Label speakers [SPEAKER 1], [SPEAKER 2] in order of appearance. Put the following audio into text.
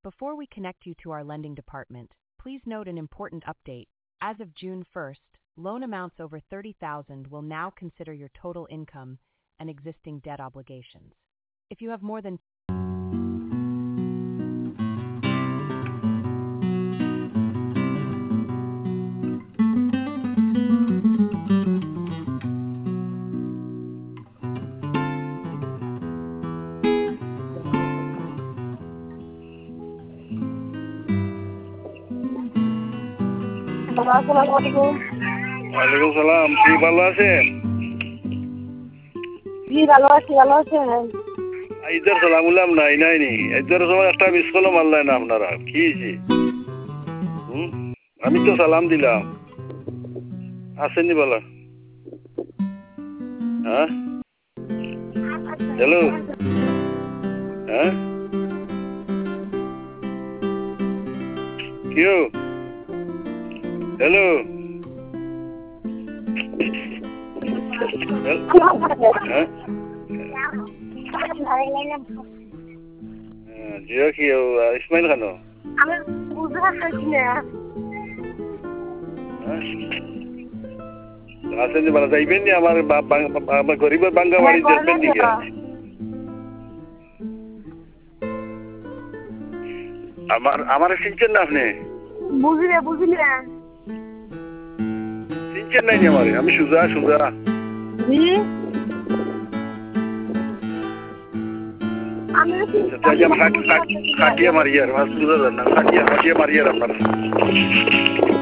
[SPEAKER 1] Before we connect you to our lending department, please note an important update. As of June 1st, loan amounts over $30,000 will now consider your total income and existing debt obligations. If you have more than
[SPEAKER 2] আসসালামু আলাইকুম।
[SPEAKER 3] ওয়ালাইকুম সালাম। কি ভালো আছেন?
[SPEAKER 2] জি ভালো আছি, ভালো আছেন?
[SPEAKER 3] ইদার সালাম উলাম নাই নি ইদার সময় একটা মিস কলও মারলেন না আপনারা, কি হয়েছে? আমি তো সালাম দিলাম, আসেননি বলা। হ্যাঁ হ্যালো, হ্যাঁ কেউ হ্যালো হ্যাঁ জিও কি ইসমাইল খান
[SPEAKER 2] আমি বুঝতে পারছি না।
[SPEAKER 3] আসেন বলা যাইবেন নি আমার গরিবের বাঙ্গা বাড়ি দেখবেন নি? আমার চিনছেন না আপনি?
[SPEAKER 2] বুঝিলে
[SPEAKER 3] চিনছেন নাই আমার? আমি সুজা খাটিয়ে মারিয়ার মাছ বুঝা যান না, খাটিয়ে মারিয়ার আপনার